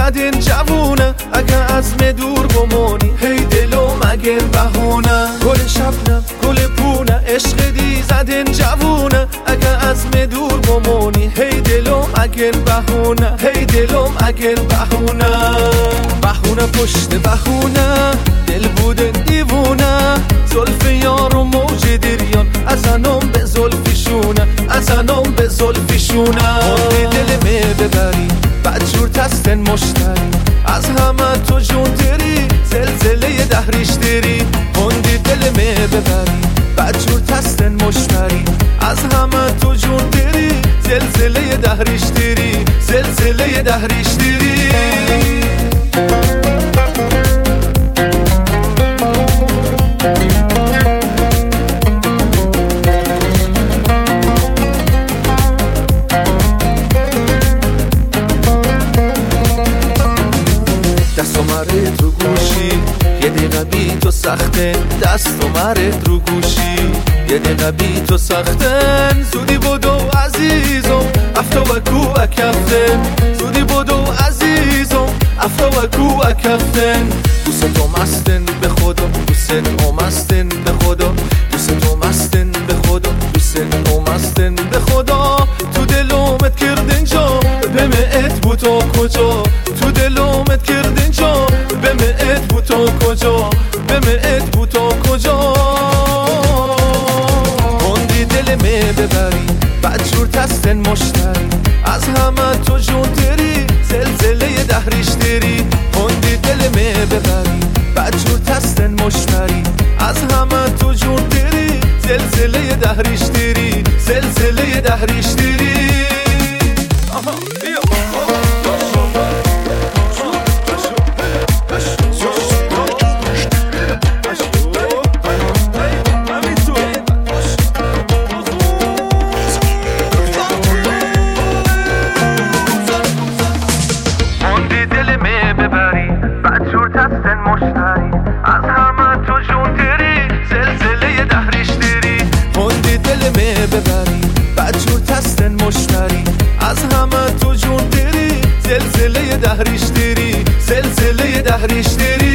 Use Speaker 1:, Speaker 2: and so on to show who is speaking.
Speaker 1: زدین جوونه اگه عزم دور بمونی هی دلو مگن بهونه گل شبنم گل پونه عشق دی زدین جوونه اگه عزم دور بمونی هی دلو مگن بهونه هی دلو مگن بهونه بهونه پشت بهونه دل بوده دیوونه زلف یار و موج دریان ازنم به زلفیشونه ازنم به زلفیشونه دل می ببری بدجور تستن مشتری از همه تو جون دری زلزله دهریش دری هندی دل می ببری بدجور تستن مشتری از همه تو جون دری زلزله دهریش دری زلزله دهریش دری دست اومرد رو گوشی یه دقیقه بی تو سخته دست اومرد رو گوشی یه دقیقه بی تو سختن زودی بدو عزیزم افتا و کو اکفتن زودی بدو عزیزم افتا و کو اکفتن دوست تو مستن به خدا دوست تو مستن به خدا دوست تو مستن به خدا دوست تو مستن به خدا تو دلومت کردن جا بمعت بو تو کجا تو دلومت کردن جا بمعت بو تو کجا بمعت بو تو کجا هندی دل می ببری بدجور تستن مشتری از همه تو جون دری زلزله دهریش دری هندی دل می ببری بدجور تستن مشتری از همه تو جون دری زلزله دهریش دری زلزله دهریش دری تستن مشتری از همه تو جون دری زلزله دهریش دری هندی دل می ببری بدجور تستن مشتری از همه تو جون دری زلزله دهریش دری زلزله دهریش دری